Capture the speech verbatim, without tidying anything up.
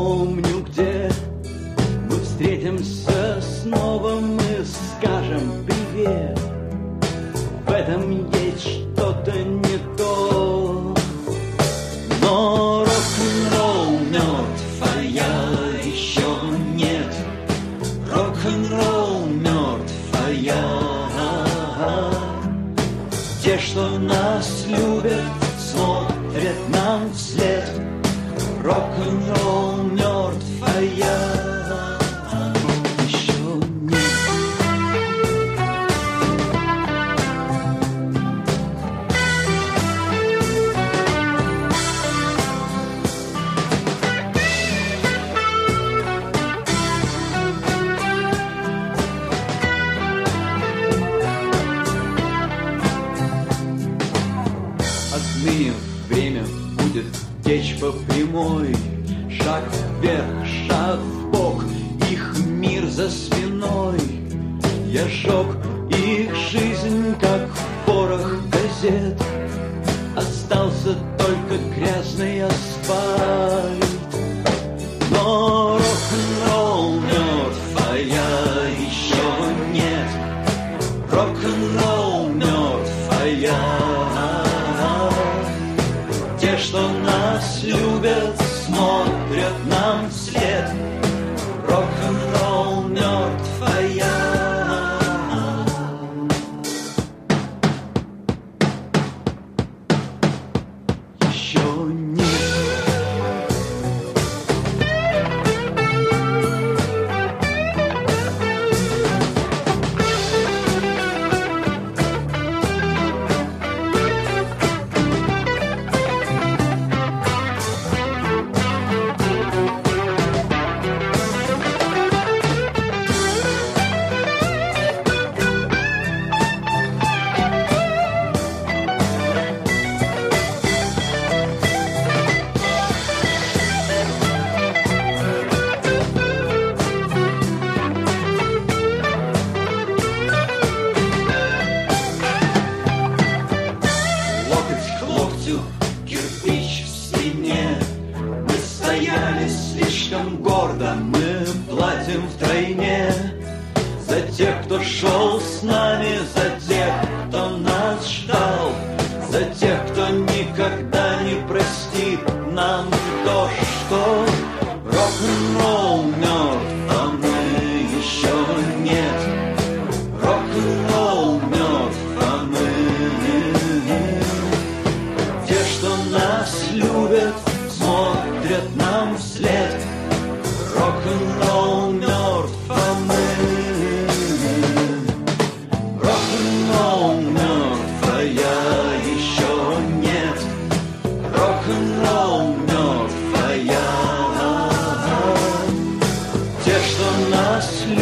помню, где мы встретимся снова, мы скажем привет. В этом есть что-то не то, но рок-н-ролл мертв, а я еще нет. Рок-н-ролл мертв, а я. Те, что нас любят, смотрят нам вслед. Рок-н-ролл мертв, а я. Отныне время будет течь по прямой. Шаг вверх, шаг вбок, их мир за спиной. Я сжег их жизнь, как порох газет. Остался только грязный асфальт. Но рок-н-ролл мертв, а я еще нет. Рок-н-ролл мертв, а я. Те, что нас любят, смотрят нам вслед. Рок-н-ролл мертв, а я. Еще нет. Кирпич в стене. Мы стояли слишком гордо, мы платим втройне. За тех, кто шел с нами, за тех, кто нас ждал, за тех, кто никогда не простит нам то, что рок-н-ролл мертв, а мы еще нет. Рок-н-ролл мертв, а мы. Те, что нас любят, смотрят нам вслед. Рок-н-ролл мертв, а мы. Рок-н-ролл мертв, а я еще нет. Рок-н-ролл мертв, а я. Те, что нас любят,